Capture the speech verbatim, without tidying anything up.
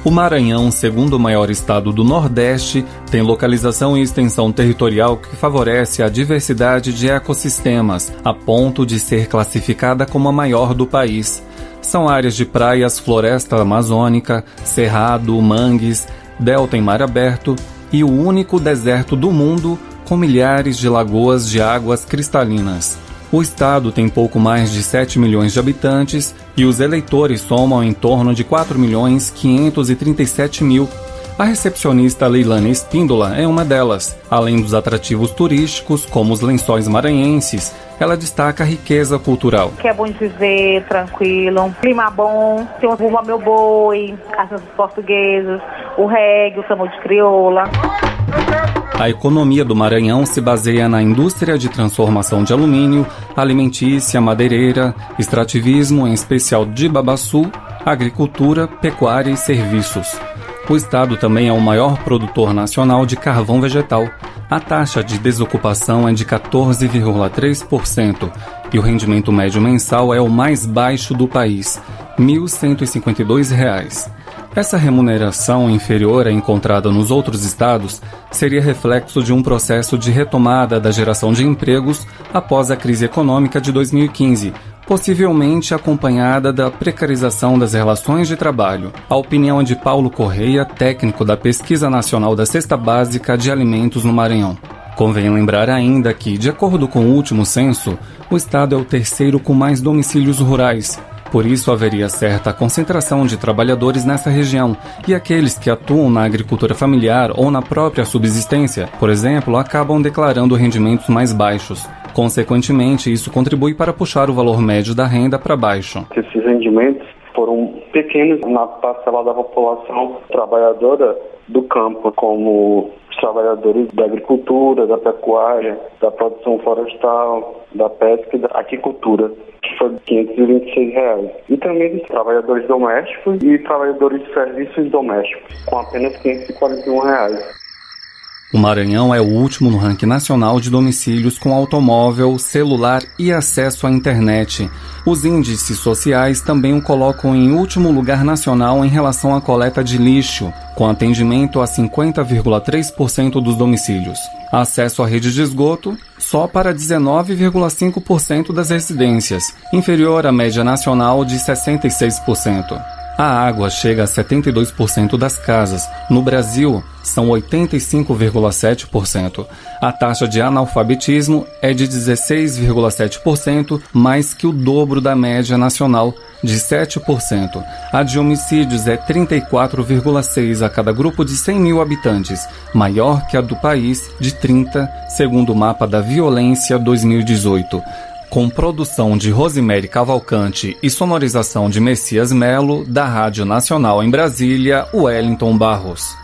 O Maranhão, segundo maior estado do Nordeste, tem localização e extensão territorial que favorece a diversidade de ecossistemas, a ponto de ser classificada como a maior do país. São áreas de praias, floresta amazônica, cerrado, mangues, delta em mar aberto e o único deserto do mundo com milhares de lagoas de águas cristalinas. O estado tem pouco mais de sete milhões de habitantes e os eleitores somam em torno de quatro milhões quinhentos e trinta e sete mil. A recepcionista Leilane Espíndola é uma delas. Além dos atrativos turísticos, como os lençóis maranhenses, ela destaca a riqueza cultural. Que é bom de viver, tranquilo, clima bom, tem o Bumba Meu Boi, as danças portuguesas, o reggae, o samba de crioula. A economia do Maranhão se baseia na indústria de transformação de alumínio, alimentícia, madeireira, extrativismo, em especial de babaçu, agricultura, pecuária e serviços. O estado também é o maior produtor nacional de carvão vegetal. A taxa de desocupação é de quatorze vírgula três por cento e o rendimento médio mensal é o mais baixo do país, mil cento e cinquenta e dois reais. Essa remuneração inferior à encontrada nos outros estados seria reflexo de um processo de retomada da geração de empregos após a crise econômica de dois mil e quinze, possivelmente acompanhada da precarização das relações de trabalho. A opinião é de Paulo Correia, técnico da Pesquisa Nacional da Cesta Básica de Alimentos no Maranhão. Convém lembrar ainda que, de acordo com o último censo, o estado é o terceiro com mais domicílios rurais. Por isso, haveria certa concentração de trabalhadores nessa região, e aqueles que atuam na agricultura familiar ou na própria subsistência, por exemplo, acabam declarando rendimentos mais baixos. Consequentemente, isso contribui para puxar o valor médio da renda para baixo. Esses rendimentos foram pequenos na parcela da população trabalhadora do campo, como os trabalhadores da agricultura, da pecuária, da produção florestal, da pesca e da aquicultura, que foi quinhentos e vinte e seis reais. E também dos trabalhadores domésticos e trabalhadores de serviços domésticos, com apenas quinhentos e quarenta e um reais. O Maranhão é o último no ranking nacional de domicílios com automóvel, celular e acesso à internet. Os índices sociais também o colocam em último lugar nacional em relação à coleta de lixo, com atendimento a cinquenta vírgula três por cento dos domicílios. Acesso à rede de esgoto só para dezenove vírgula cinco por cento das residências, inferior à média nacional de sessenta e seis por cento. A água chega a setenta e dois por cento das casas. No Brasil, são oitenta e cinco vírgula sete por cento. A taxa de analfabetismo é de dezesseis vírgula sete por cento, mais que o dobro da média nacional, de sete por cento. A de homicídios é trinta e quatro vírgula seis por cento a cada grupo de cem mil habitantes, maior que a do país, de trinta, segundo o mapa da Violência dois mil e dezoito. Com produção de Rosemary Cavalcante e sonorização de Messias Melo, da Rádio Nacional em Brasília, Wellington Barros.